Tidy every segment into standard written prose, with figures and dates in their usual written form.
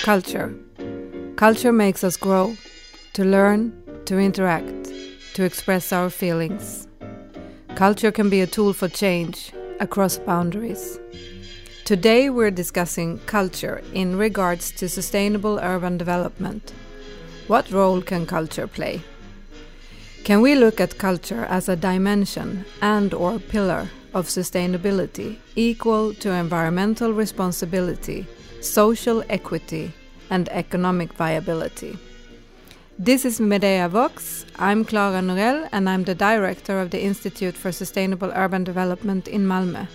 Culture. Culture makes us grow, to learn, to interact, to express our feelings. Culture can be a tool for change across boundaries. Today we're discussing culture in regards to sustainable urban development. What role can culture play? Can we look at culture as a dimension and/or pillar of sustainability equal to environmental responsibility, social equity, and economic viability? This is Medea Vox. I'm Clara Norell and I'm the director of the Institute for Sustainable Urban Development in Malmö.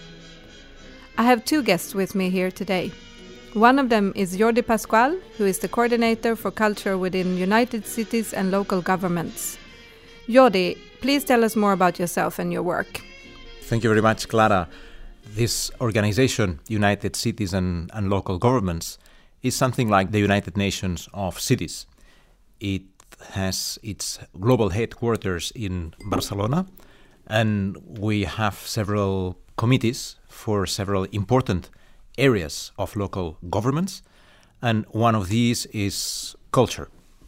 I have two guests with me here today. One of them is Jordi Pascual, who is the coordinator for culture within United Cities and Local Governments. Jordi, please tell us more about yourself and your work. Thank you very much, Clara. This organization, United Cities and Local Governments, is something like the United Nations of cities. It has its global headquarters in Barcelona, and we have several committees for several important areas of local governments, and one of these is culture.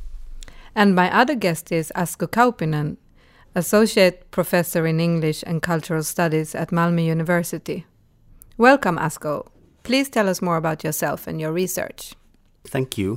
And my other guest is Asko Kaupinen, Associate Professor in English and Cultural Studies at Malmö University. Welcome, Asko. Please tell us more about yourself and your research. Thank you.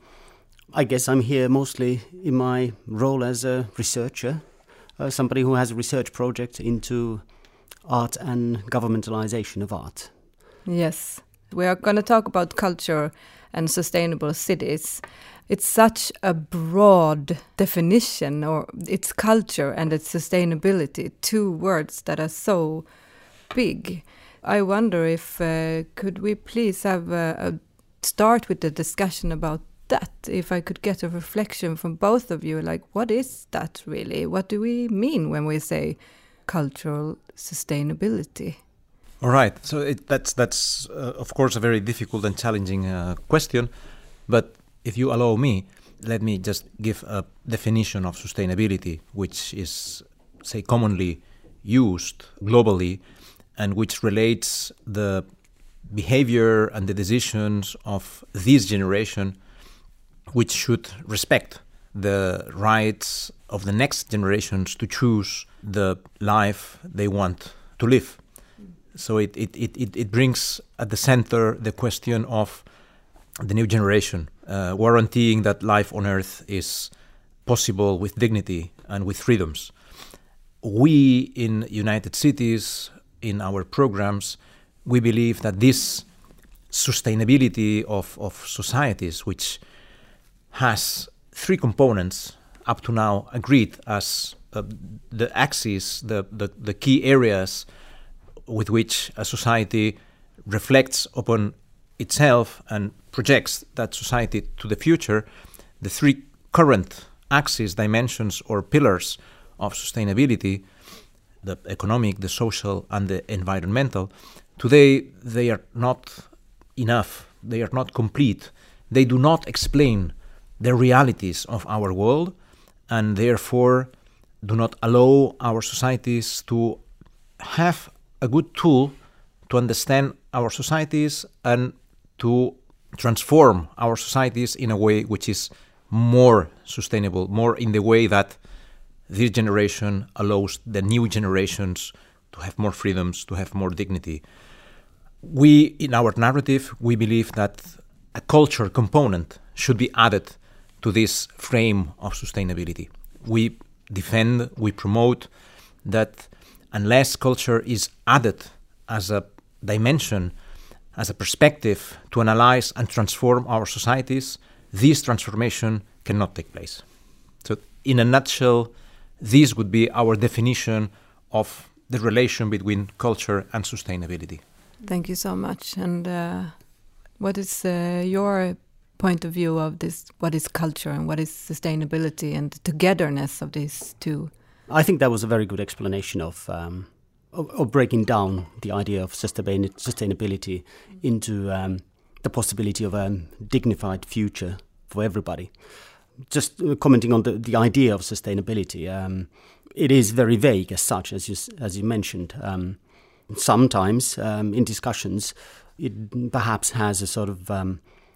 I guess I'm here mostly in my role as a researcher, somebody who has a research project into art and governmentalization of art. Yes, we are going to talk about culture and sustainable cities. It's such a broad definition, or it's culture and it's sustainability, two words that are so big. I wonder if could we please have a start with the discussion about that, if I could get a reflection from both of you, like what is that really? What do we mean when we say cultural sustainability? All right, so that's of course a very difficult and challenging question, but if you allow me, let me just give a definition of sustainability, which is, say, commonly used globally, and which relates the behavior and the decisions of this generation, which should respect the rights of the next generations to choose the life they want to live. So it brings at the center the question of the new generation, guaranteeing that life on Earth is possible with dignity and with freedoms. We in United Cities, in our programs, we believe that this sustainability of societies, which has three components up to now agreed as the axes, the key areas with which a society reflects upon itself and projects that society to the future, the three current axes, dimensions or pillars of sustainability, the economic, the social and the environmental, today they are not enough, they are not complete, they do not explain the realities of our world, and therefore do not allow our societies to have a good tool to understand our societies and to transform our societies in a way which is more sustainable, more in the way that this generation allows the new generations to have more freedoms, to have more dignity. We, in our narrative, we believe that a culture component should be added to this frame of sustainability. We defend, we promote that unless culture is added as a dimension, as a perspective to analyze and transform our societies, this transformation cannot take place. So in a nutshell, this would be our definition of the relation between culture and sustainability. Thank you so much. And what is your point of view of this? What is culture and what is sustainability and the togetherness of these two? I think that was a very good explanation of breaking down the idea of sustainability into the possibility of a dignified future for everybody. Just commenting on the idea of sustainability, it is very vague as such, as you mentioned. Sometimes in discussions, it perhaps has a sort of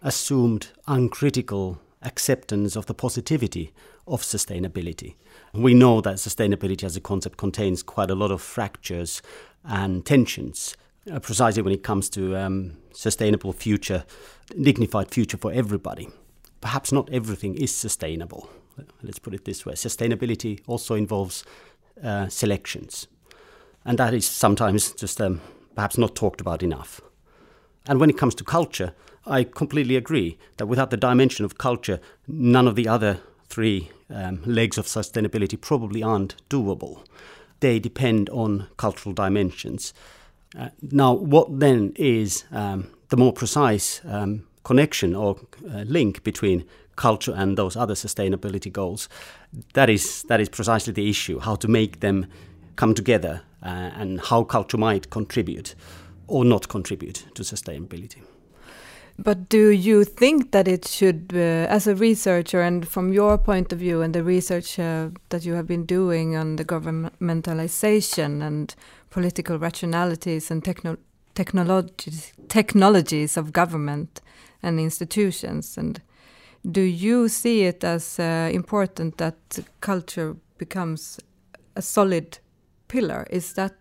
assumed uncritical acceptance of the positivity of sustainability. We know that sustainability as a concept contains quite a lot of fractures and tensions, precisely when it comes to sustainable future, dignified future for everybody. Perhaps not everything is sustainable. Let's put it this way. Sustainability also involves selections. And that is sometimes just perhaps not talked about enough. And when it comes to culture, I completely agree that without the dimension of culture, none of the other three legs of sustainability probably aren't doable. They depend on cultural dimensions. Now, what then is the more precise connection or link between culture and those other sustainability goals? That is precisely the issue, how to make them come together and how culture might contribute or not contribute to sustainability. But do you think that it should, as a researcher and from your point of view and the research that you have been doing on the governmentalization and political rationalities and technologies of government and institutions, and do you see it as important that culture becomes a solid pillar? Is that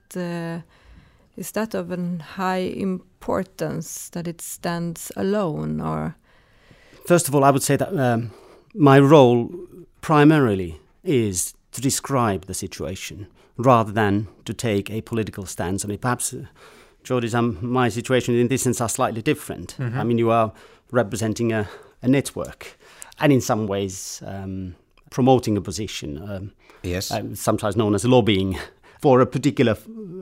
of a high importance that it stands alone, or? First of all, I would say that my role primarily is to describe the situation rather than to take a political stance on it. Perhaps, Jordis, my situation in this sense are slightly different. Mm-hmm. I mean, you are representing a network and in some ways promoting a position, yes, sometimes known as lobbying, for a particular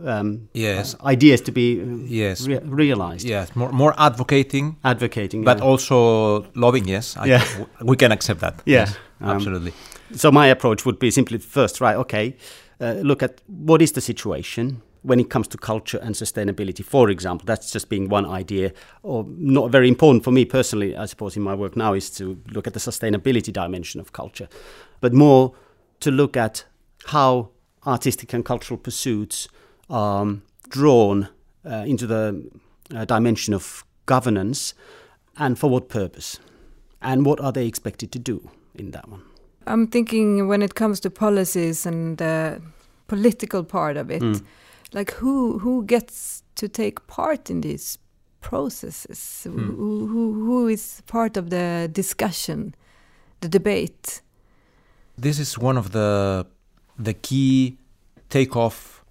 ideas to be realized. Yes, more advocating, but also lobbying. Yes, we can accept that. Yeah, yes, absolutely. So my approach would be simply first, look at what is the situation when it comes to culture and sustainability. For example, that's just being one idea, or not very important for me personally, I suppose, in my work now, is to look at the sustainability dimension of culture, but more to look at how artistic and cultural pursuits are drawn into the dimension of governance, and for what purpose, and what are they expected to do in that one. I'm thinking when it comes to policies and the political part of it, like who gets to take part in these processes? Who is part of the discussion, the debate? This is one of the key takeoff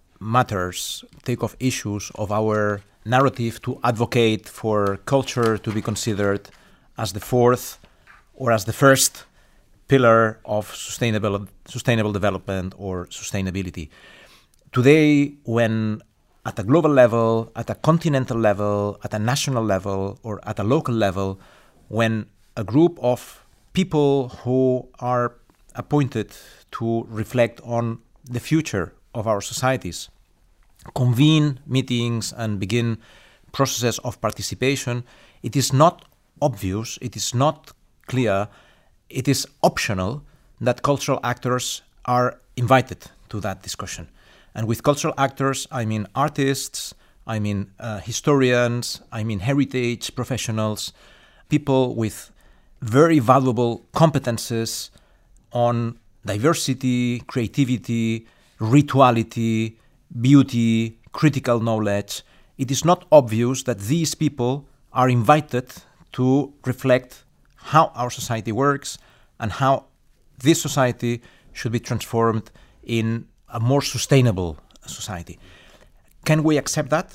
issues of our narrative, to advocate for culture to be considered as the fourth or as the first pillar of sustainable development or sustainability. Today, when at a global level, at a continental level, at a national level, or at a local level, when a group of people who are appointed to reflect on the future of our societies convene meetings and begin processes of participation, it is not obvious, it is not clear, it is optional that cultural actors are invited to that discussion. And with cultural actors, I mean artists, I mean historians, I mean heritage professionals, people with very valuable competences on diversity, creativity, rituality, beauty, critical knowledge. It is not obvious that these people are invited to reflect how our society works and how this society should be transformed in a more sustainable society. Can we accept that?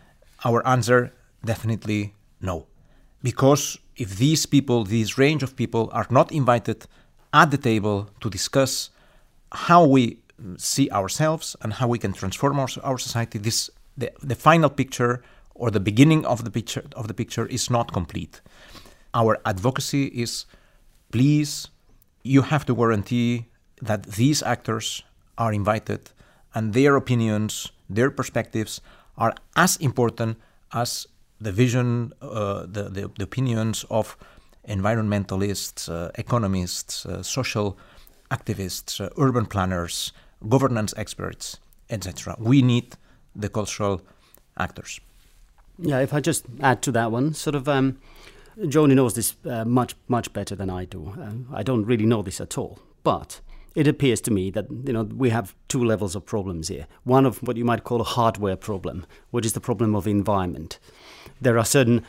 Our answer, definitely no. Because if these people, this range of people, are not invited at the table to discuss how we see ourselves and how we can transform our society, the final picture or the beginning of the picture is not complete. Our advocacy is, please, you have to guarantee that these actors are invited and their opinions, their perspectives are as important as the vision, the opinions of environmentalists, economists, social activists, urban planners, governance experts, etc. We need the cultural actors. Yeah, if I just add to that one, Joni knows this much better than I do. I don't really know this at all. But it appears to me that we have two levels of problems here. One of what you might call a hardware problem, which is the problem of environment. There are certain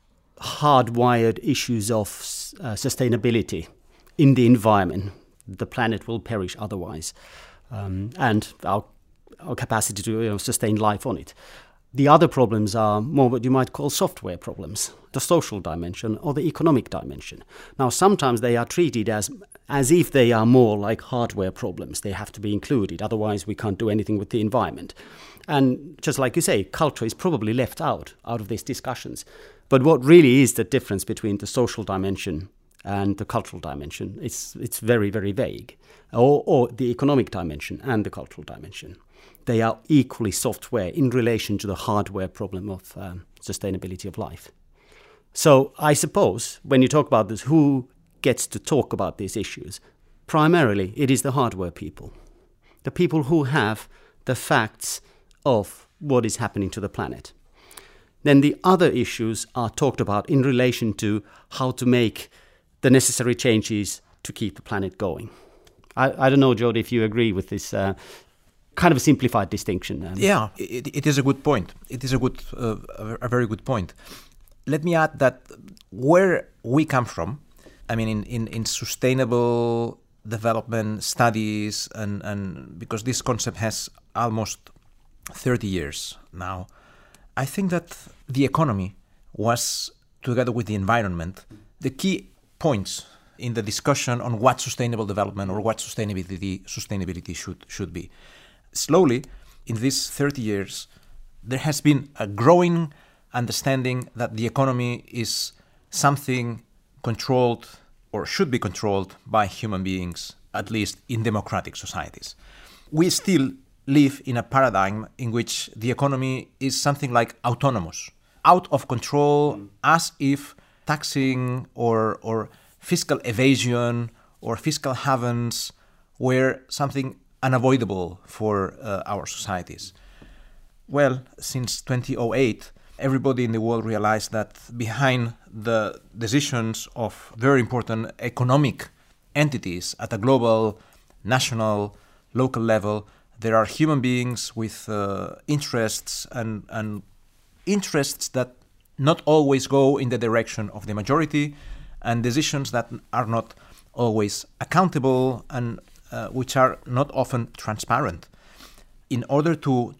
hardwired issues of sustainability in the environment. The planet will perish otherwise, and our capacity to sustain life on it. The other problems are more what you might call software problems, the social dimension or the economic dimension. Now, sometimes they are treated as if they are more like hardware problems. They have to be included, otherwise we can't do anything with the environment. And just like you say, culture is probably left out of these discussions. But what really is the difference between the social dimension and the cultural dimension? It's very, very vague. Or the economic dimension and the cultural dimension. They are equally software in relation to the hardware problem of sustainability of life. So I suppose when you talk about this, who gets to talk about these issues? Primarily, it is the hardware people. The people who have the facts of what is happening to the planet. Then the other issues are talked about in relation to how to make the necessary changes to keep the planet going. I don't know, Jodi, if you agree with this kind of a simplified distinction. Yeah, it is a good point. It is a very good point. Let me add that where we come from, I mean, in sustainable development studies, and because this concept has almost 30 years now, I think that the economy was, together with the environment, the key points in the discussion on what sustainable development or what sustainability should be. Slowly, in these 30 years, there has been a growing understanding that the economy is something controlled or should be controlled by human beings, at least in democratic societies. We still live in a paradigm in which the economy is something like autonomous, out of control, as if taxing or fiscal evasion or fiscal havens were something unavoidable for our societies. Well, since 2008, everybody in the world realized that behind the decisions of very important economic entities at a global, national, local level, there are human beings with interests and interests that not always go in the direction of the majority, and decisions that are not always accountable and which are not often transparent. In order to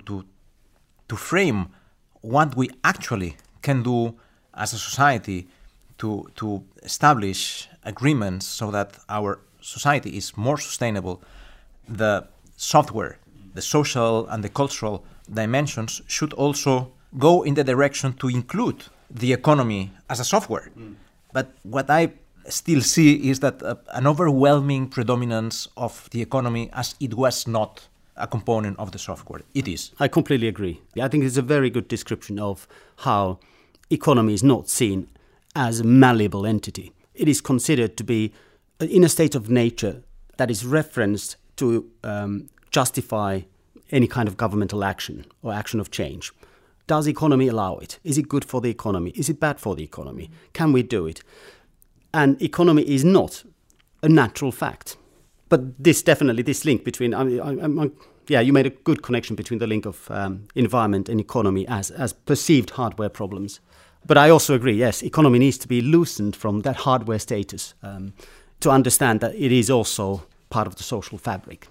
frame what we actually can do as a society to establish agreements so that our society is more sustainable, the software, the social and the cultural dimensions should also go in the direction to include the economy as a software. But what I still see is that an overwhelming predominance of the economy as it was not a component of the software. It is. I completely agree. I think it's a very good description of how economy is not seen as a malleable entity. It is considered to be in a state of nature that is referenced to justify any kind of governmental action or action of change. Does economy allow it? Is it good for the economy? Is it bad for the economy? Can we do it? And economy is not a natural fact. But this link between, you made a good connection between the link of environment and economy as perceived hardware problems. But I also agree, yes, economy needs to be loosened from that hardware status to understand that it is also part of the social fabric.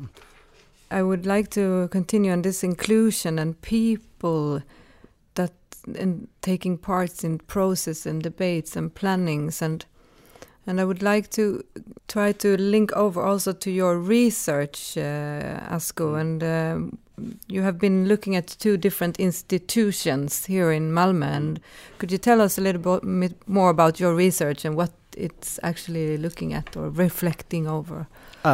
I would like to continue on this inclusion and people that taking parts in process and debates and plannings, and I would like to try to link over also to your research, Asko, and you have been looking at 2 different institutions here in Malmö, and could you tell us a little bit more about your research and what it's actually looking at or reflecting over?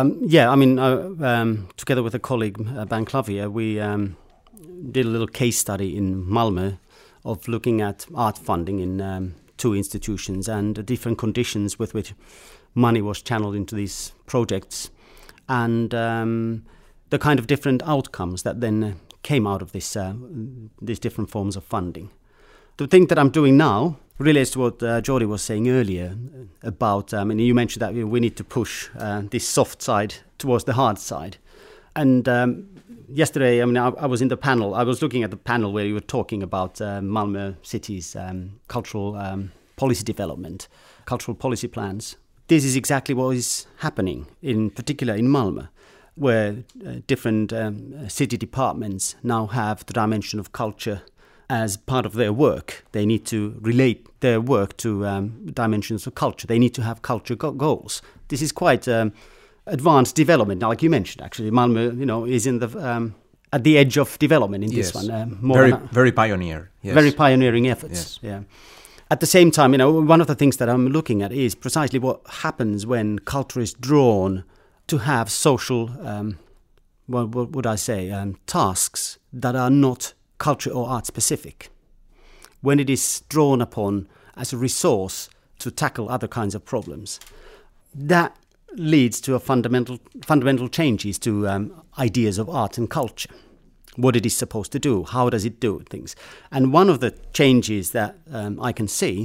Together with a colleague, Ben Clavier, we did a little case study in Malmö of looking at art funding in 2 institutions and the different conditions with which money was channeled into these projects, and the kind of different outcomes that then came out of these different forms of funding. The thing that I'm doing now relates to what Jordi was saying earlier about, and you mentioned that we need to push this soft side towards the hard side. And yesterday, I was in the panel. I was looking at the panel where you were talking about Malmö City's cultural policy development, cultural policy plans. This is exactly what is happening, in particular in Malmö, where different city departments now have the dimension of culture as part of their work. They need to relate their work to dimensions of culture. They need to have culture goals. This is quite advanced development. Now, like you mentioned, actually, Malmö, is in the at the edge of development in this one. Very pioneer. Yes. Very pioneering efforts. Yes. Yeah. At the same time, one of the things that I'm looking at is precisely what happens when culture is drawn to have social, what would I say, tasks that are not culture or art specific. When it is drawn upon as a resource to tackle other kinds of problems, that leads to a fundamental changes to ideas of art and culture. What it is supposed to do, how does it do things. And one of the changes that I can see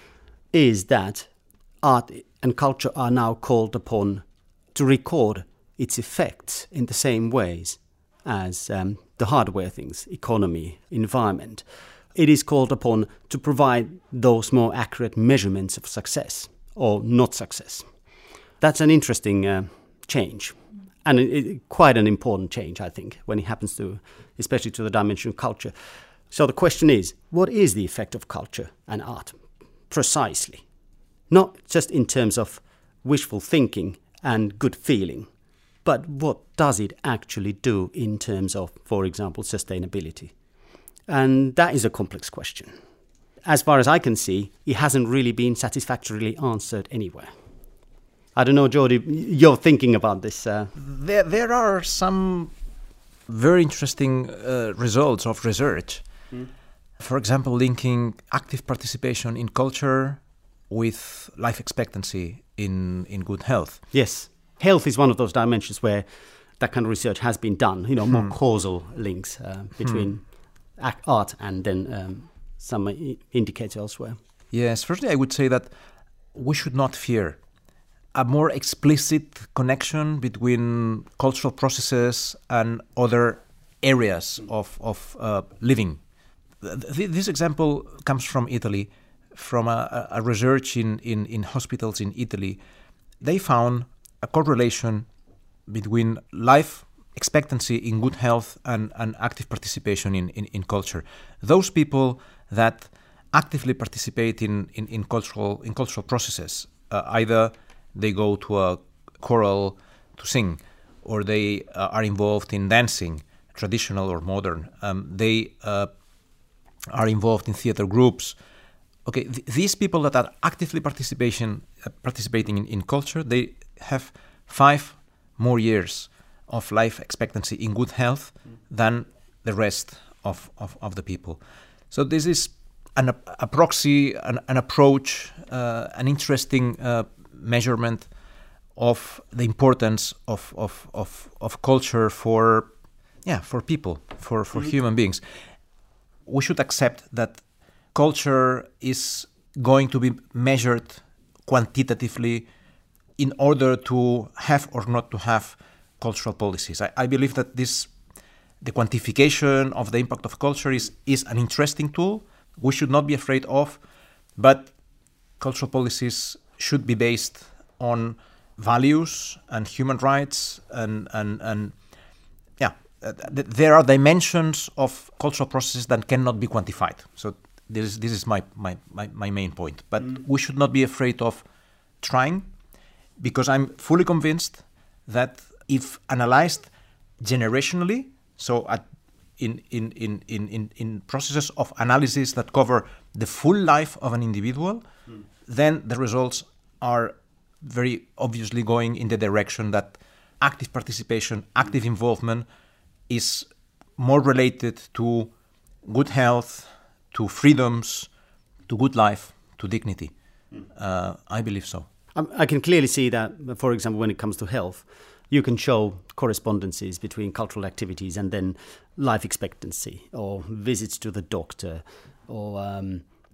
is that art and culture are now called upon to record its effects in the same ways as the hardware things, economy, environment. It is called upon to provide those more accurate measurements of success or not success. That's an interesting change. And quite an important change, I think, when it happens to, especially to the dimension of culture. So the question is, what is the effect of culture and art? Precisely. Not just in terms of wishful thinking and good feeling, but what does it actually do in terms of, for example, sustainability? And that is a complex question. As far as I can see, it hasn't really been satisfactorily answered anywhere. I don't know, Jordi, you're thinking about this. There are some very interesting results of research. For example, linking active participation in culture with life expectancy in good health. Yes. Health is one of those dimensions where that kind of research has been done, more causal links between art and then some indicators elsewhere. Yes, firstly, I would say that we should not fear a more explicit connection between cultural processes and other areas of living. This example comes from Italy, from a research in hospitals in Italy. They found a correlation between life expectancy in good health and active participation in culture. Those people that actively participate in cultural processes, either they go to a choral to sing, or they are involved in dancing, traditional or modern. They are involved in theater groups. Okay, these people that are actively participating in culture, they have 5 more years of life expectancy in good health than the rest of the people. So this is a proxy, an approach, an interesting measurement of the importance of culture for people, for human beings. We should accept that culture is going to be measured quantitatively in order to have or not to have cultural policies. I believe that the quantification of the impact of culture is an interesting tool we should not be afraid of, but cultural policies should be based on values and human rights and there are dimensions of cultural processes that cannot be quantified. So this is my main point. But we should not be afraid of trying, because I'm fully convinced that if analyzed generationally, so in processes of analysis that cover the full life of an individual, then the results are very obviously going in the direction that active participation, active involvement is more related to good health, to freedoms, to good life, to dignity. I believe so. I can clearly see that, for example, when it comes to health, you can show correspondences between cultural activities and then life expectancy, or visits to the doctor, or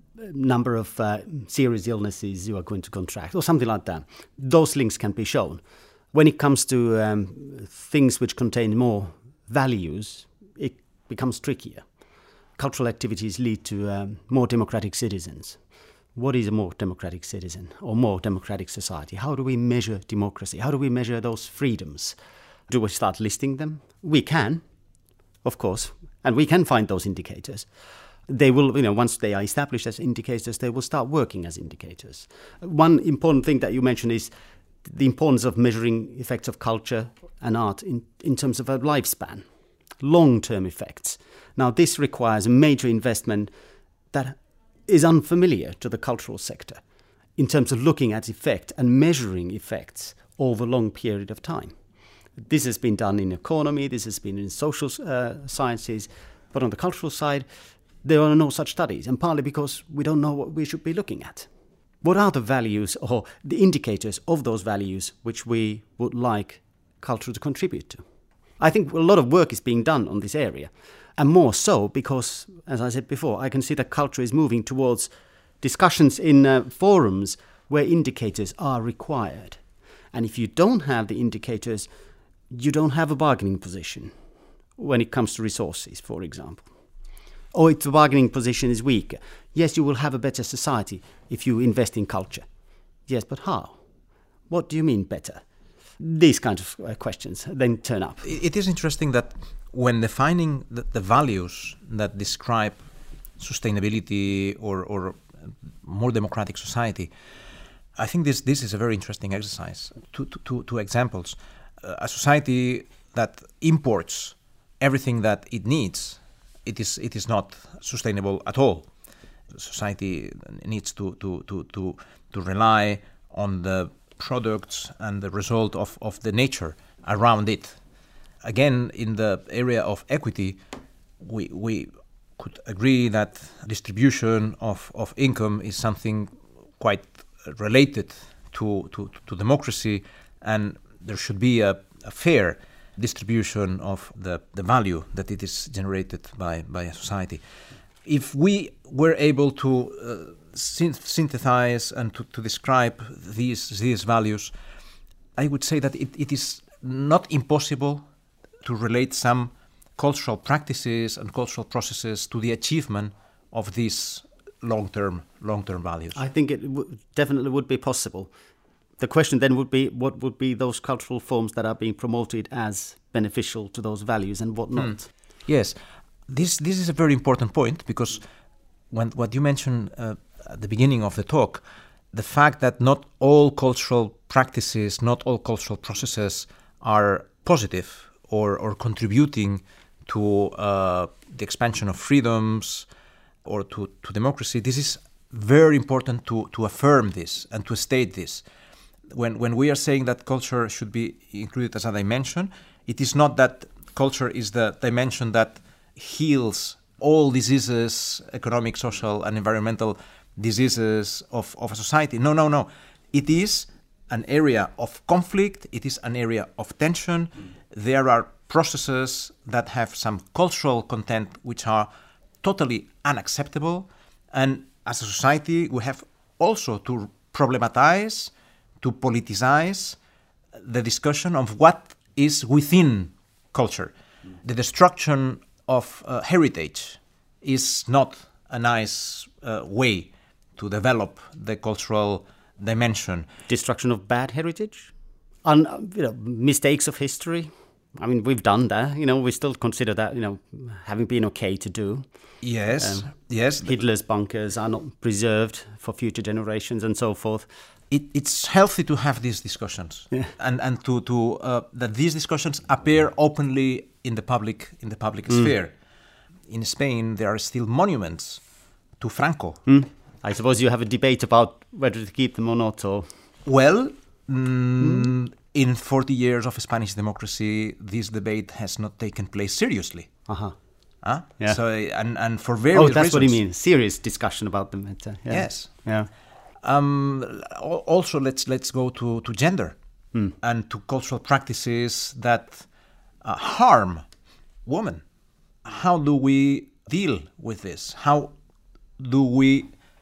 number of serious illnesses you are going to contract, or something like that. Those links can be shown. When it comes to things which contain more values, it becomes trickier. Cultural activities lead to more democratic citizens. What is a more democratic citizen or more democratic society? How do we measure democracy? How do we measure those freedoms? Do we start listing them? We can, of course, and we can find those indicators. They will, once they are established as indicators, they will start working as indicators. One important thing that you mentioned is the importance of measuring effects of culture and art in terms of a lifespan, long-term effects. Now, this requires a major investment that is unfamiliar to the cultural sector in terms of looking at effect and measuring effects over a long period of time. This has been done in economy, this has been in social sciences, but on the cultural side, there are no such studies, and partly because we don't know what we should be looking at. What are the values or the indicators of those values which we would like culture to contribute to? I think a lot of work is being done on this area, and more so because, as I said before, I can see that culture is moving towards discussions in forums where indicators are required. And if you don't have the indicators, you don't have a bargaining position when it comes to resources, for example. Or if the bargaining position is weaker. Yes, you will have a better society if you invest in culture. Yes, but how? What do you mean better? These kinds of questions then turn up. It is interesting that when defining the values that describe sustainability or more democratic society, I think this is a very interesting exercise. Two examples. A society that imports everything that it needs, it is not sustainable at all. Society needs to rely on the products and the result of the nature around it. Again, in the area of equity, we could agree that distribution of income is something quite related to democracy, and there should be a fair distribution of the value that it is generated by a society. If we were able to synthesize and to describe these values, I would say that it is not impossible to relate some cultural practices and cultural processes to the achievement of these long-term values. I think it definitely would be possible. The question then would be, what would be those cultural forms that are being promoted as beneficial to those values and what not? Yes, this is a very important point, because what you mentioned at the beginning of the talk, the fact that not all cultural practices, not all cultural processes are positive or contributing to the expansion of freedoms or to democracy, this is very important to affirm this and to state this. When we are saying that culture should be included as a dimension, it is not that culture is the dimension that heals all diseases, economic, social, and environmental diseases of a society. No. It is an area of conflict. It is an area of tension. There are processes that have some cultural content which are totally unacceptable. And as a society, we have also to problematize, to politicize the discussion of what is within culture. The destruction of heritage is not a nice way to develop the cultural dimension. Destruction of bad heritage? Mistakes of history? I mean, we've done that. We still consider that, having been okay to do. Yes. Hitler's bunkers are not preserved for future generations and so forth. It's healthy to have these discussions, and to that these discussions appear openly in the public sphere. In Spain, there are still monuments to Franco. I suppose you have a debate about whether to keep them or not. Or well, in 40 years of Spanish democracy, this debate has not taken place seriously. Yeah. So and for various reasons. Oh, that's what you mean. Serious discussion about them. Yes. Yeah. Also, let's go to gender and to cultural practices that harm women. How do we deal with this? How do we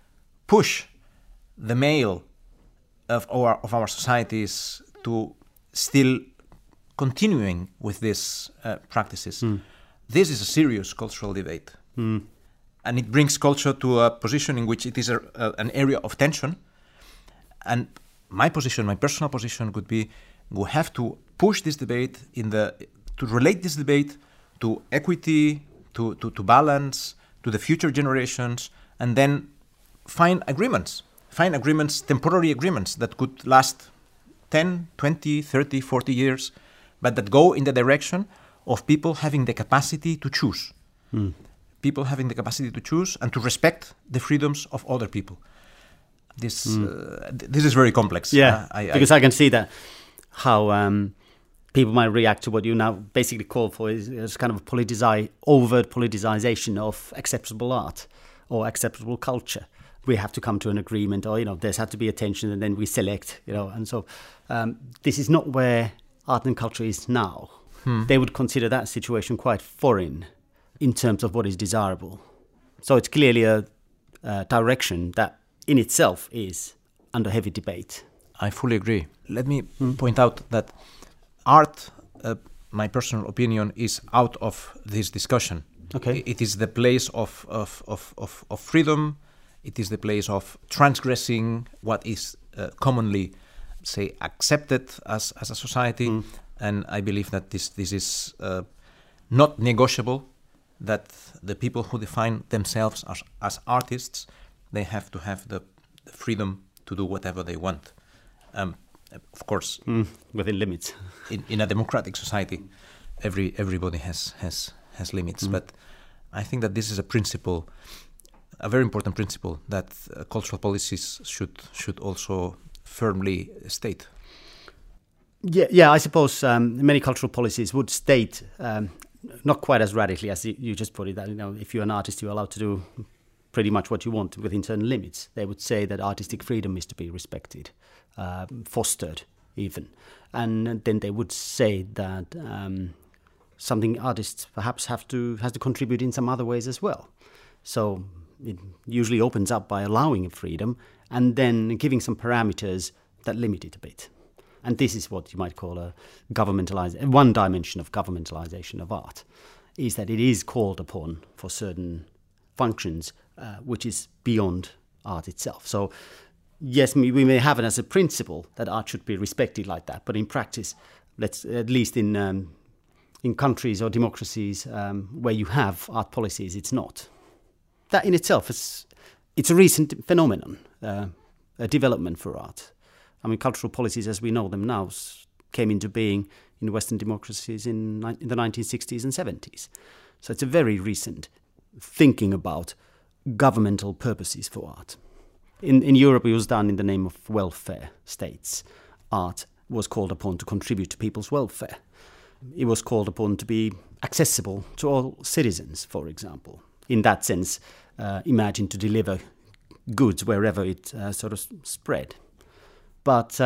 push the male of our societies to still continuing with these practices. This is a serious cultural debate. And it brings culture to a position in which it is an area of tension. And my personal position would be, we have to push this debate to relate this debate to equity, to balance, to the future generations, and then find agreements, temporary agreements that could last 10, 20, 30, 40 years, but that go in the direction of people having the capacity to choose. People having the capacity to choose and to respect the freedoms of other people. This is very complex. Yeah, because I can see that how people might react to what you now basically call for is kind of a overt politicization of acceptable art or acceptable culture. We have to come to an agreement, or there's had to be a tension, and then we select, and so this is not where art and culture is now. They would consider that situation quite foreign in terms of what is desirable. So it's clearly a direction that in itself is under heavy debate. I fully agree. Let me point out that art, my personal opinion, is out of this discussion. Okay. It is the place of freedom. It is the place of transgressing what is commonly, say, accepted as a society. And I believe that this is not negotiable, that the people who define themselves as artists, they have to have the freedom to do whatever they want. Of course, within limits. In a democratic society, everybody has limits. But I think that this is a principle, a very important principle, that cultural policies should also firmly state. Yeah. I suppose many cultural policies would state, not quite as radically as you just put it, that if you're an artist, you're allowed to do pretty much what you want within certain limits. They would say that artistic freedom is to be respected, fostered even, and then they would say that something artists perhaps has to contribute in some other ways as well. So it usually opens up by allowing freedom and then giving some parameters that limit it a bit. And this is what you might call a one dimension of governmentalization of art, is that it is called upon for certain functions which is beyond art itself. So yes, we may have it as a principle that art should be respected like that, but in practice, at least in countries or democracies where you have art policies, it's not. That in itself it's a recent phenomenon, a development for art. I mean, cultural policies as we know them now came into being in Western democracies in the 1960s and 70s. So it's a very recent thinking about governmental purposes for art. In Europe, it was done in the name of welfare states. Art was called upon to contribute to people's welfare. It was called upon to be accessible to all citizens, for example. In that sense, imagine to deliver goods wherever it sort of spread. But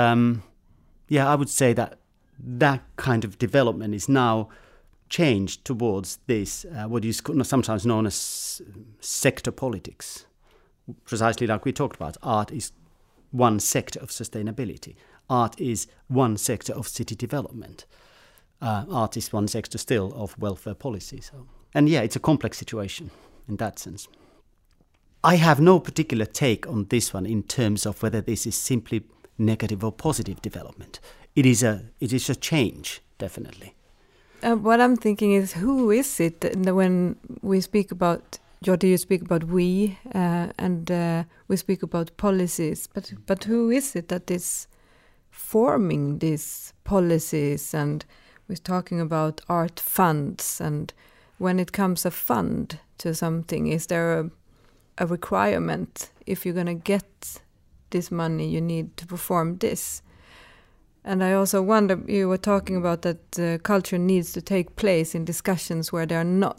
I would say that kind of development is now changed towards this, what is sometimes known as sector politics. Precisely like we talked about, art is one sector of sustainability. Art is one sector of city development. Art is one sector still of welfare policy. So. And it's a complex situation in that sense. I have no particular take on this one in terms of whether this is simply negative or positive development. It is a change, definitely. What I'm thinking is, who is it when we speak about, Jordi, you speak about we, and we speak about policies, but who is it that is forming these policies? And we're talking about art funds, and when it comes a fund to something, is there a requirement? If you're going to get this money, you need to perform this. And I also wonder, you were talking about that culture needs to take place in discussions where they're not,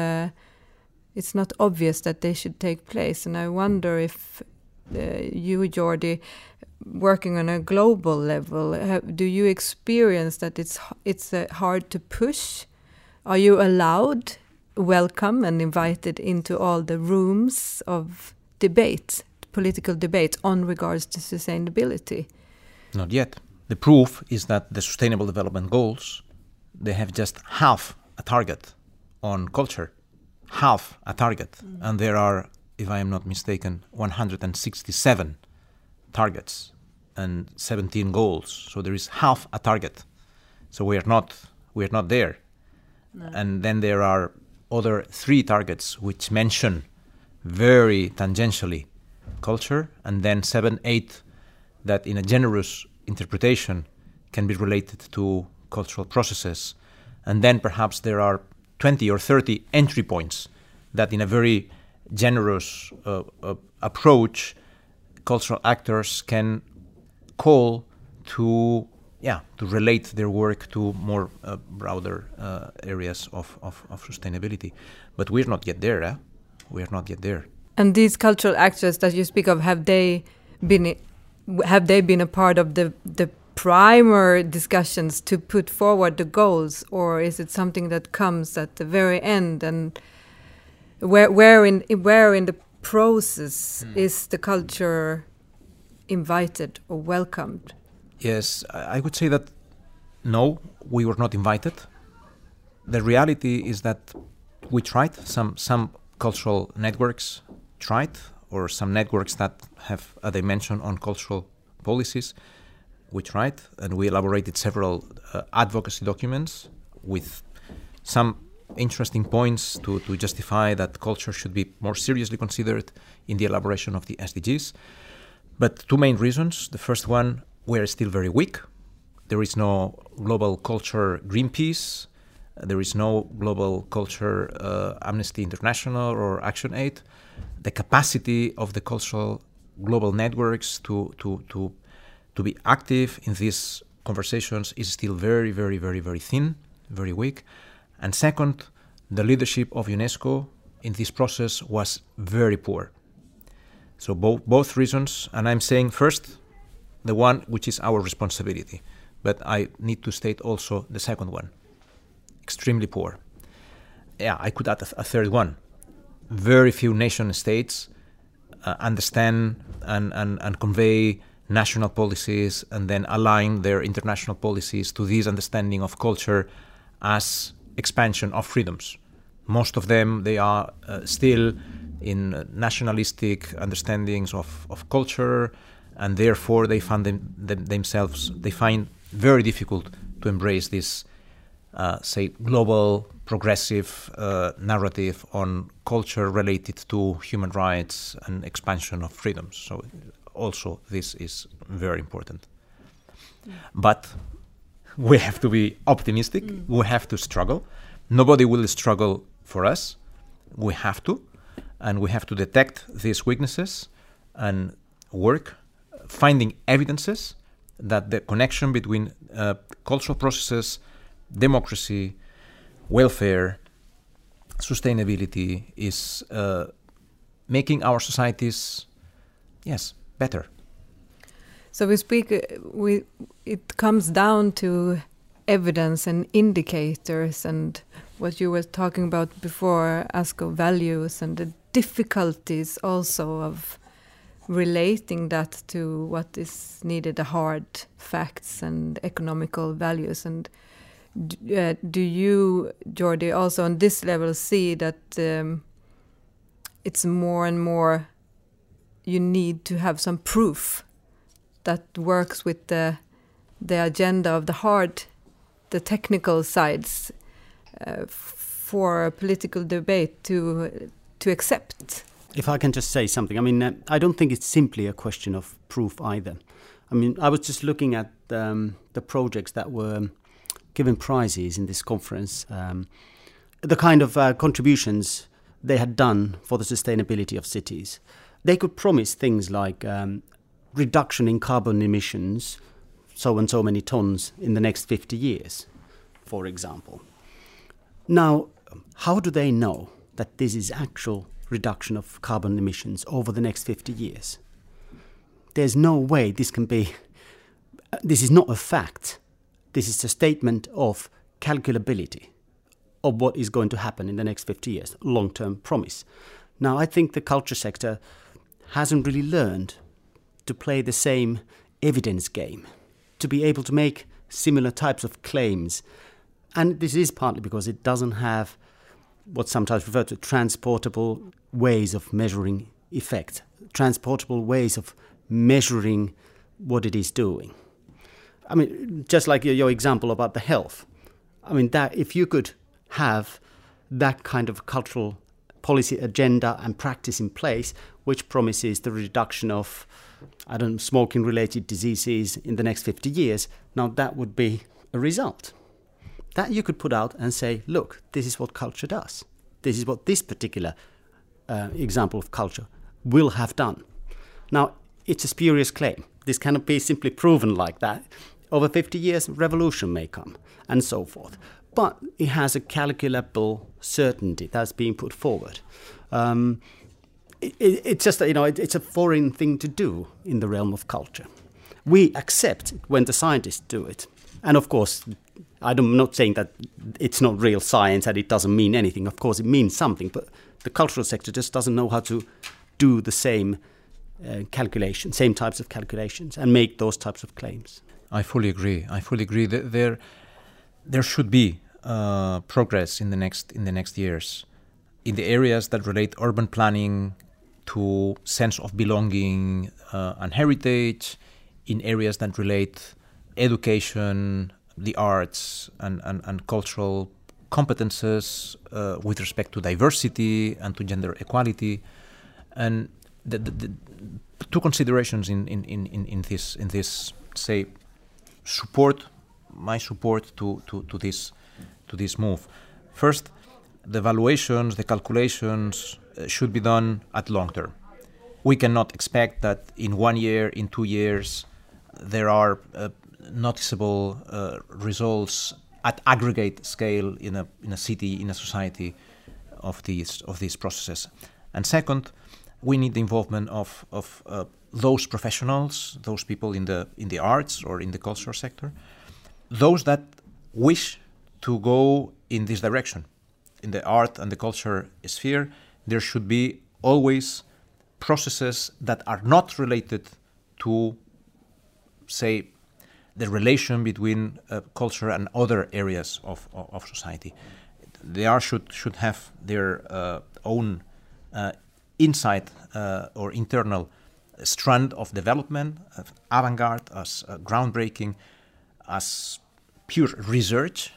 it's not obvious that they should take place. And I wonder if you, Jordi, working on a global level, do you experience that it's hard to push? Are you allowed, welcome and invited into all the rooms of debate, political debate on regards to sustainability? Not yet. The proof is that the Sustainable Development Goals, they have just half a target on culture. Half a target. And there are, if I am not mistaken, 167 targets and 17 goals. So there is half a target. So we are not there. No. And then there are other 3 targets which mention very tangentially culture, and then 7, 8 that in a generous interpretation can be related to cultural processes. And then perhaps there are 20 or 30 entry points that in a very generous approach cultural actors can call to relate their work to more broader areas of sustainability. But we're not yet there. We are not yet there. And these cultural actors that you speak of, have they been a part of the primer discussions to put forward the goals, or is it something that comes at the very end? And where in the process is the culture invited or welcomed? Yes, I would say that no, we were not invited. The reality is that we tried, some cultural networks tried, or some networks that have a dimension on cultural policies. We tried, and we elaborated several advocacy documents with some interesting points to justify that culture should be more seriously considered in the elaboration of the SDGs. But 2 main reasons. The first one, we are still very weak. There is no global culture Greenpeace. There is no global culture Amnesty International or ActionAid. The capacity of the cultural global networks to be active in these conversations is still very, very, very, very thin, very weak. And second, the leadership of UNESCO in this process was very poor. So both reasons, and I'm saying first, the one which is our responsibility, but I need to state also the second one, extremely poor. Yeah, I could add a third one. Very few nation states understand and convey national policies and then align their international policies to this understanding of culture as expansion of freedoms. Most of them, they are still in nationalistic understandings of culture, and therefore they find they find very difficult to embrace this, say, global progressive narrative on culture related to human rights and expansion of freedoms. So also this is very important. But we have to be optimistic. We have to struggle. Nobody will struggle for us. We have to. And we have to detect these weaknesses and work, finding evidences that the connection between cultural processes, democracy, welfare, sustainability is making our societies, better. So it comes down to evidence and indicators, and what you were talking about before, Asko, values, and the difficulties also of relating that to what is needed, the hard facts and economical values. And do you, Jordi, also on this level see that it's more and more you need to have some proof that works with the agenda of the technical sides for a political debate to accept? If I can just say something, I mean, I don't think it's simply a question of proof either. I mean, I was just looking at the projects that were given prizes in this conference, the kind of contributions they had done for the sustainability of cities. They could promise things like reduction in carbon emissions, so and so many tons in the next 50 years, for example. Now, how do they know that this is actual reduction of carbon emissions over the next 50 years? There's no way this can be. This is not a fact. This is a statement of calculability of what is going to happen in the next 50 years, long-term promise. Now, I think the culture sector hasn't really learned to play the same evidence game, to be able to make similar types of claims. And this is partly because it doesn't have what's sometimes referred to transportable ways of measuring effect, transportable ways of measuring what it is doing. I mean, just like your example about the health. I mean, that if you could have that kind of cultural policy agenda and practice in place, which promises the reduction of, smoking-related diseases in the next 50 years, now that would be a result. That you could put out and say, look, this is what culture does. This is what this particular example of culture will have done. Now, it's a spurious claim. This cannot be simply proven like that. Over 50 years, revolution may come, and so forth. But it has a calculable certainty that's being put forward. It's just, it's a foreign thing to do in the realm of culture. We accept when the scientists do it. And of course, I'm not saying that it's not real science and it doesn't mean anything. Of course, it means something. But the cultural sector just doesn't know how to do the same calculations, same types of calculations, and make those types of claims. I fully agree. That there should be progress in the next years in the areas that relate urban planning to sense of belonging and heritage, in areas that relate education, the arts, and cultural competences with respect to diversity and to gender equality, and the two considerations in this say my support to this move. First, the evaluations, the calculations should be done at long term. We cannot expect that in 1 year, in 2 years, there are noticeable results at aggregate scale in a city, in a society of these processes. And second, we need the involvement of those professionals, those people in the arts or in the cultural sector, those that wish to go in this direction. In the art and the culture sphere, there should be always processes that are not related to, say, the relation between culture and other areas of society. They should have their own insight or internal strand of development, of avant-garde, as groundbreaking, as pure research,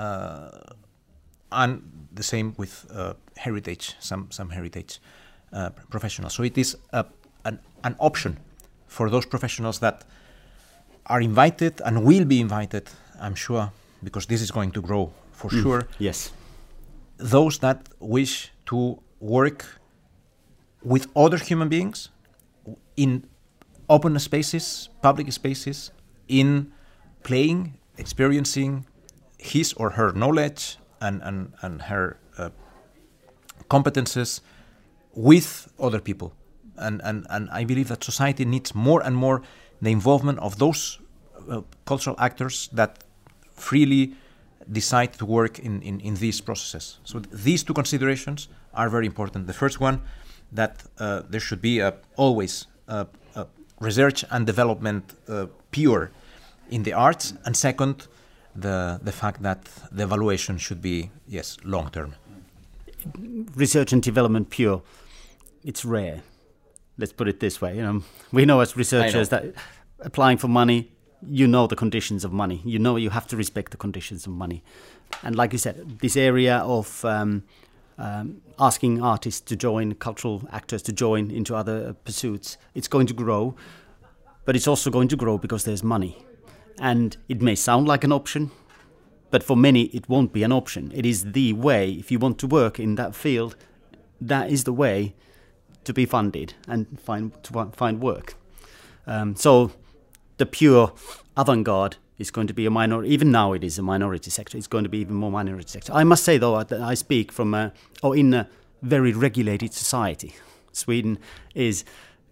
and the same with heritage, some heritage professionals. So it is an option for those professionals that are invited and will be invited, I'm sure, because this is going to grow for sure. Yes. Those that wish to work with other human beings in open spaces, public spaces, in playing, experiencing his or her knowledge and her competences with other people. And I believe that society needs more and more the involvement of those cultural actors that freely decide to work in these processes. So these two considerations are very important. The first one, that there should be always research and development pure in the arts, and second, the fact that the evaluation should be, yes, long-term. Research and development pure, it's rare. Let's put it this way. We know as researchers that applying for money, you know the conditions of money. You know you have to respect the conditions of money. And like you said, this area of asking artists to join, cultural actors to join into other pursuits, it's going to grow, but it's also going to grow because there's money. And it may sound like an option, but for many it won't be an option. It is the way. If you want to work in that field, that is the way to be funded and find work. So the pure avant-garde is going to be a minority. Even now it is a minority sector. It's going to be even more minority sector. I must say, though, that I speak from in a very regulated society. Sweden is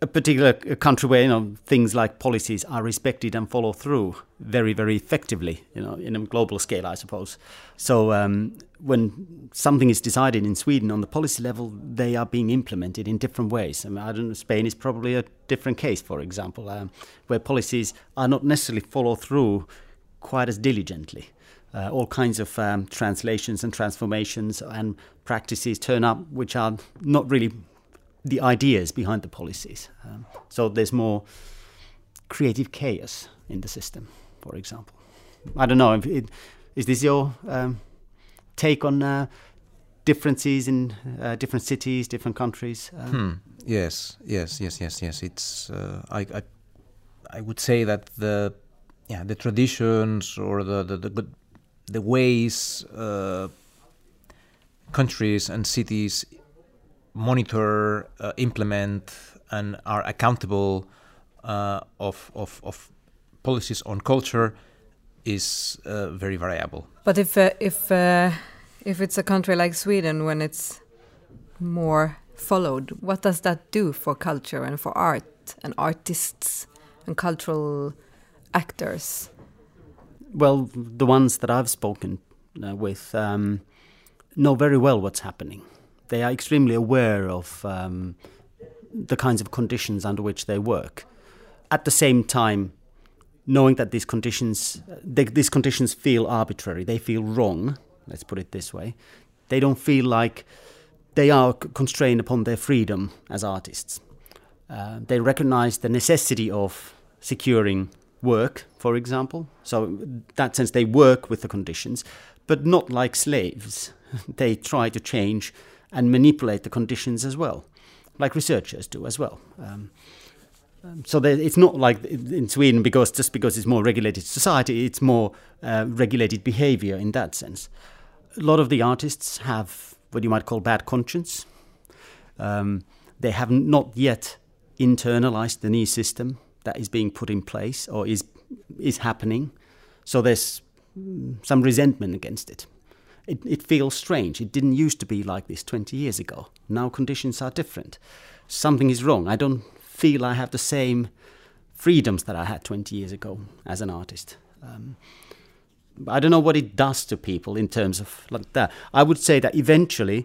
a particular country where things like policies are respected and followed through very, very effectively, in a global scale, I suppose. So when something is decided in Sweden on the policy level, they are being implemented in different ways. I don't know, Spain is probably a different case, for example, where policies are not necessarily followed through quite as diligently. All kinds of translations and transformations and practices turn up which are not really the ideas behind the policies. So there's more creative chaos in the system, for example. I don't know, is this your take on differences in different cities, different countries? Yes. It's I would say that the traditions or the ways countries and cities monitor, implement, and are accountable of policies on culture is very variable. But if it's a country like Sweden, when it's more followed, what does that do for culture and for art and artists and cultural actors? Well, the ones that I've spoken with know very well what's happening. They are extremely aware of the kinds of conditions under which they work. At the same time, knowing that these conditions feel arbitrary, they feel wrong, let's put it this way. They don't feel like they are constrained upon their freedom as artists. They recognize the necessity of securing work, for example. So in that sense, they work with the conditions, but not like slaves. They try to change and manipulate the conditions as well, like researchers do as well. So it's not like in Sweden, because it's more regulated society, it's more regulated behavior in that sense. A lot of the artists have what you might call bad conscience. They have not yet internalized the new system that is being put in place or is happening. So there's some resentment against it. It feels strange. It didn't used to be like this 20 years ago. Now conditions are different. Something is wrong. I don't feel I have the same freedoms that I had 20 years ago as an artist. I don't know what it does to people in terms of like that. I would say that eventually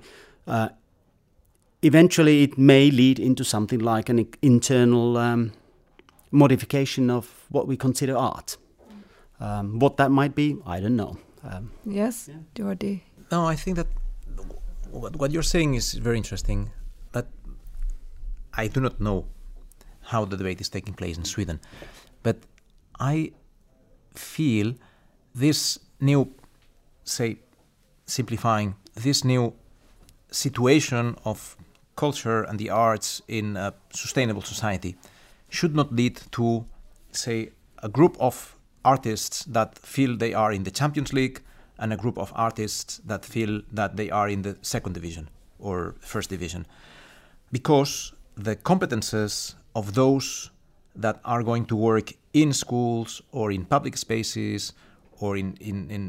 it may lead into something like an internal modification of what we consider art. What that might be, I don't know. Yes, Jordi? No, I think that what you're saying is very interesting, but I do not know how the debate is taking place in Sweden. But I feel this new, say, simplifying, this new situation of culture and the arts in a sustainable society should not lead to, say, a group of artists that feel they are in the Champions League and a group of artists that feel that they are in the second division or first division. Because the competences of those that are going to work in schools or in public spaces or in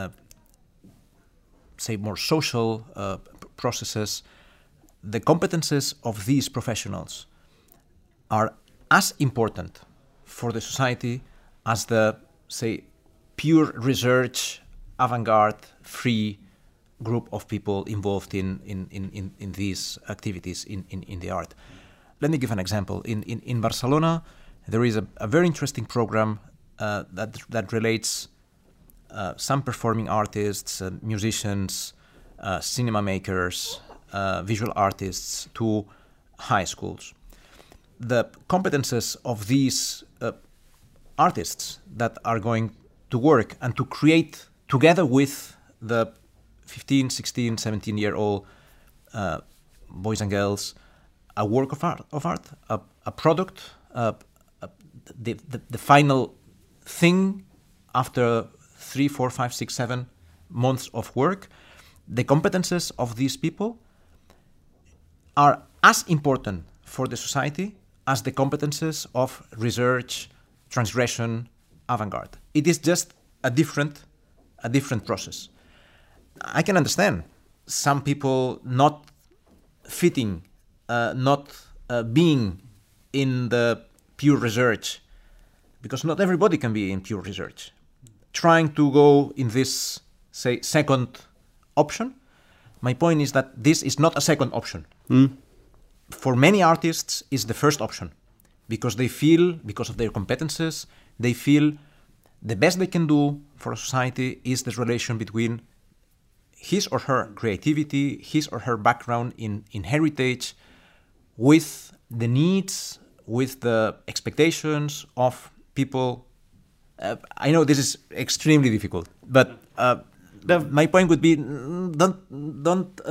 say, more social processes, the competences of these professionals are as important for the society as the, say, pure research, avant-garde, free group of people involved in these activities in the art. Let me give an example. In Barcelona, there is a very interesting program that relates some performing artists, musicians, cinema makers, visual artists to high schools. The competences of these artists that are going to work and to create together with the 15, 16, 17-year-old boys and girls a work of art, a product, the final thing after 3, 4, 5, 6, 7 months of work. The competences of these people are as important for the society as the competences of research, transgression, avant-garde. It is just a different process. I can understand some people not fitting, not being in the pure research, because not everybody can be in pure research, trying to go in this, say, second option. My point is that this is not a second option. For many artists, it's the first option, because they feel, because of their competences, they feel the best they can do for a society is this relation between his or her creativity, his or her background in heritage, with the needs, with the expectations of people. I know this is extremely difficult, but my point would be don't.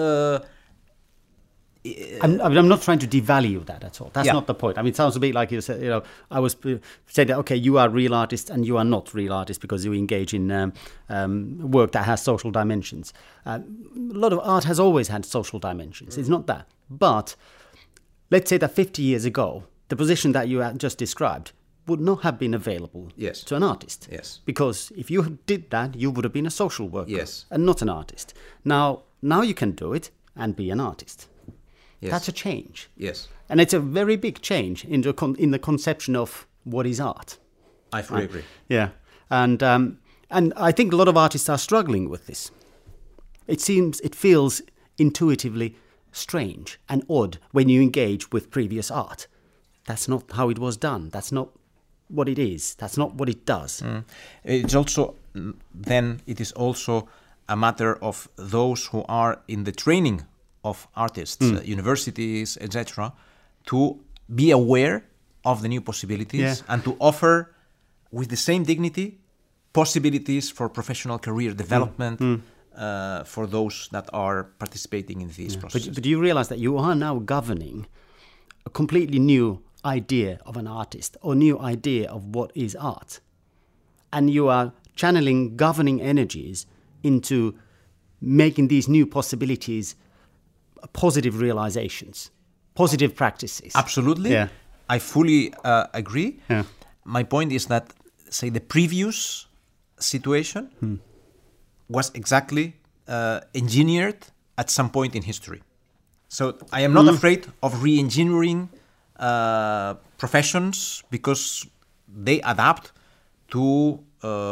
I'm not trying to devalue that at all. That's not the point. I mean, it sounds a bit like you said. I was saying that okay, you are a real artist and you are not real artist because you engage in work that has social dimensions. A lot of art has always had social dimensions. It's not that, but let's say that 50 years ago, the position that you just described would not have been available to an artist. Yes. Because if you did that, you would have been a social worker and not an artist. Now you can do it and be an artist. Yes. That's a change. Yes. And it's a very big change in the conception of what is art. I fully agree. Yeah. And I think a lot of artists are struggling with this. It feels intuitively strange and odd when you engage with previous art. That's not how it was done. That's not what it is. That's not what it does. It's also, then it is also a matter of those who are in the training of artists, universities, etc., to be aware of the new possibilities and to offer, with the same dignity, possibilities for professional career development for those that are participating in these processes. But do you realize that you are now governing a completely new idea of an artist or new idea of what is art? And you are channeling governing energies into making these new possibilities positive realizations, positive practices. Absolutely. Yeah. I fully agree. Yeah. My point is that, say, the previous situation was exactly engineered at some point in history. So I am not afraid of re-engineering professions because they adapt to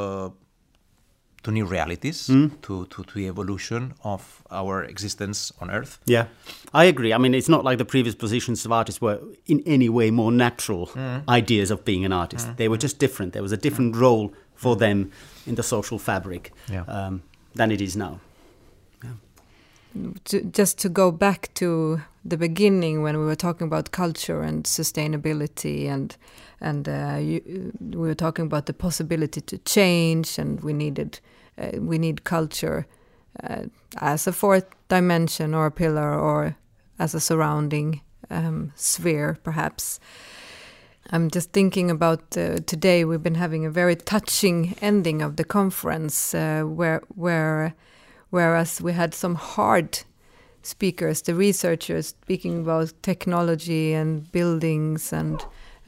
new realities, to the evolution of our existence on Earth. Yeah, I agree. I mean, it's not like the previous positions of artists were in any way more natural ideas of being an artist. They were just different. There was a different role for them in the social fabric than it is now. Just to go back to the beginning when we were talking about culture and sustainability and we were talking about the possibility to change, and we need culture as a fourth dimension or a pillar or as a surrounding sphere, perhaps. I'm just thinking about today we've been having a very touching ending of the conference whereas we had some hard speakers, the researchers speaking about technology and buildings and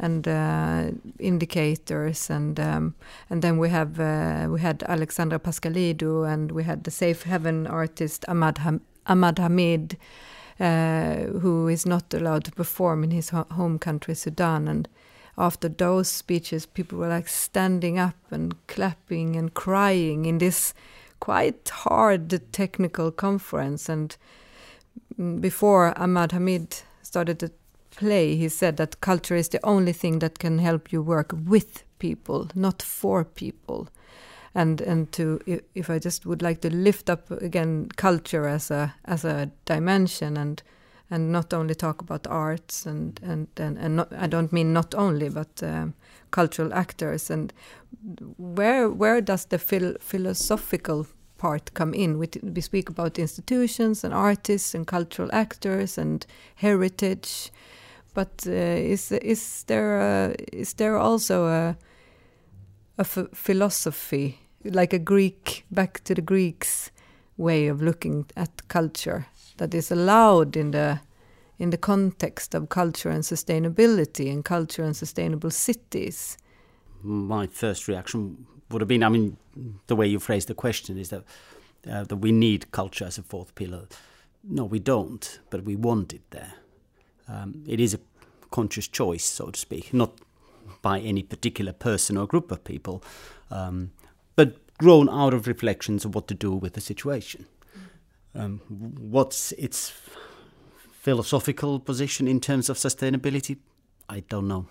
indicators, and then we had Alexandra Pascalidou, and we had the Safe Haven artist Ahmad Hamid, who is not allowed to perform in his home country Sudan. And after those speeches, people were like standing up and clapping and crying in this quite hard technical conference. And before Ahmad Hamid started to play, he said that culture is the only thing that can help you work with people, not for people. And to, if I just would like to lift up again culture as a dimension, and not only talk about arts and not, I don't mean not only, but cultural actors, and where does the philosophical part come in? We speak about institutions and artists and cultural actors and heritage, but is there also a philosophy, like a Greek, back to the Greeks way of looking at culture, that is allowed in the context of culture and sustainability and culture and sustainable cities? My first reaction would have been, I mean, the way you phrased the question is that we need culture as a fourth pillar. No, we don't, but we want it there. It is a conscious choice, so to speak, not by any particular person or group of people, but grown out of reflections of what to do with the situation. What's its philosophical position in terms of sustainability? I don't know.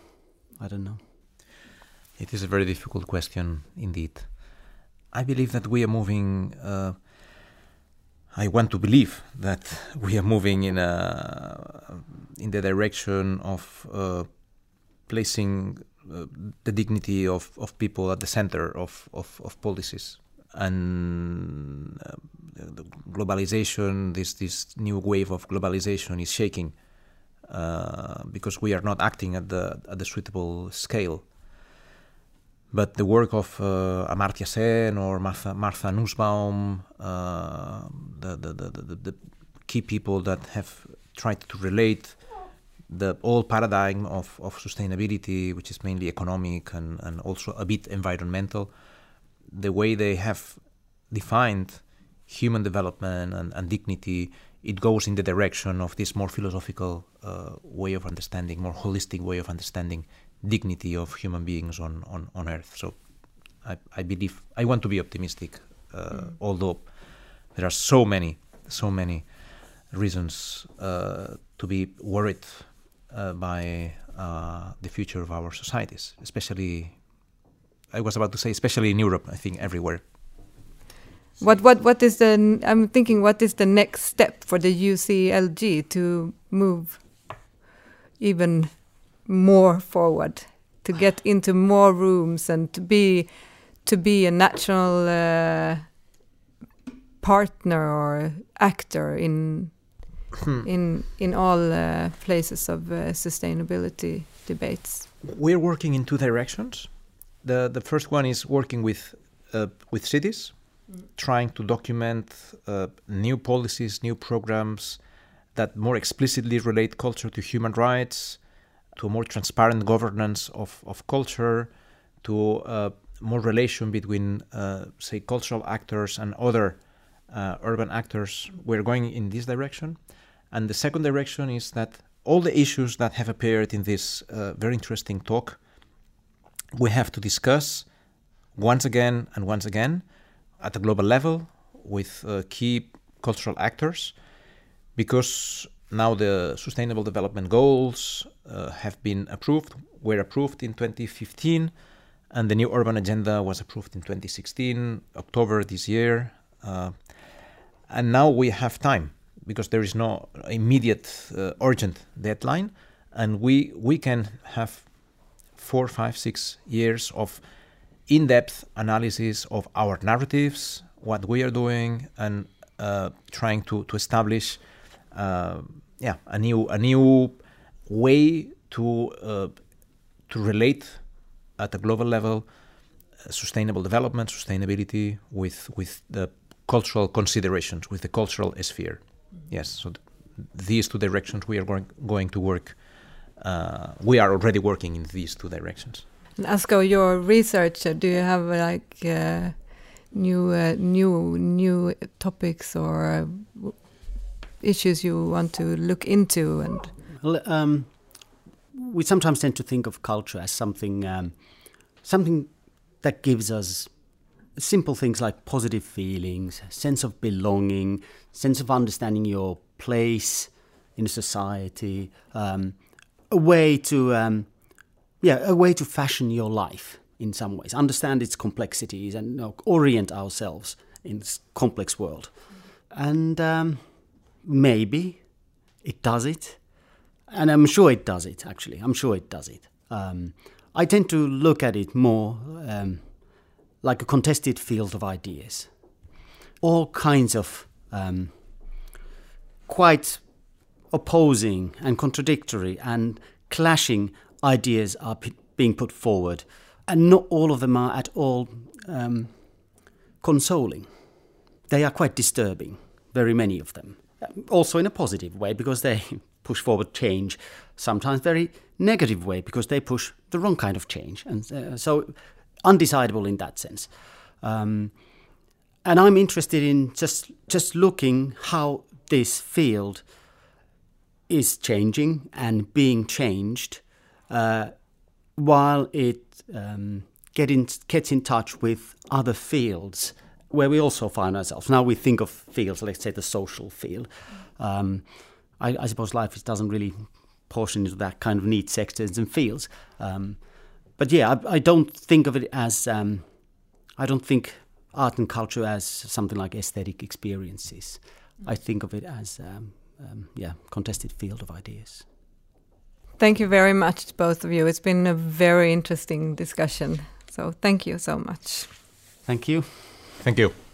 It is a very difficult question indeed. I believe that we are moving. I want to believe that we are moving in the direction of placing the dignity of people at the center of policies, and the globalization. This new wave of globalization is shaking because we are not acting at the suitable scale. But the work of Amartya Sen or Martha Nussbaum, the key people that have tried to relate the old paradigm of sustainability, which is mainly economic and also a bit environmental, the way they have defined human development and dignity, it goes in the direction of this more philosophical way of understanding, more holistic way of understanding dignity of human beings on Earth. So I believe, I want to be optimistic, although there are so many reasons to be worried by the future of our societies, especially, I was about to say, especially in Europe, I think everywhere. What is I'm thinking, what is the next step for the UCLG to move even more forward, to get into more rooms and to be a natural partner or actor in all places of sustainability debates? We're working in two directions. The first one is working with cities, trying to document new policies, new programs that more explicitly relate culture to human rights, to a more transparent governance of culture, to more relation between, say, cultural actors and other urban actors. We're going in this direction. And the second direction is that all the issues that have appeared in this very interesting talk, we have to discuss once again and once again at a global level with key cultural actors, because now the Sustainable Development Goals have been approved, were approved in 2015, and the new urban agenda was approved in 2016, October this year. And now we have time, because there is no immediate urgent deadline, and we can have 4, 5, 6 years of in-depth analysis of our narratives, what we are doing, and trying to establish a new way to relate at a global level sustainable development, sustainability with the cultural considerations, with the cultural sphere. Yes, so these two directions we are going to work. We are already working in these two directions. And Asko, your researcher, do you have new topics or issues you want to look into? And well, we sometimes tend to think of culture as something that gives us simple things like positive feelings, sense of belonging, sense of understanding your place in a society, a way to fashion your life in some ways, understand its complexities and orient ourselves in this complex world. And maybe it does it. And I'm sure it does it, actually. I'm sure it does it. I tend to look at it more like a contested field of ideas. All kinds of quite opposing and contradictory and clashing ideas are being put forward, and not all of them are at all consoling. They are quite disturbing, very many of them. Also in a positive way, because they push forward change, sometimes very negative way, because they push the wrong kind of change, and so undecidable in that sense. And I'm interested in just looking how this field is changing and being changed, while it gets in touch with other fields where we also find ourselves. Now we think of fields, let's say the social field. I suppose life doesn't really portion into that kind of neat sectors and fields. But yeah, I don't think of it as, I don't think art and culture as something like aesthetic experiences. I think of it as, contested field of ideas. Thank you very much to both of you. It's been a very interesting discussion. So thank you so much. Thank you. Thank you.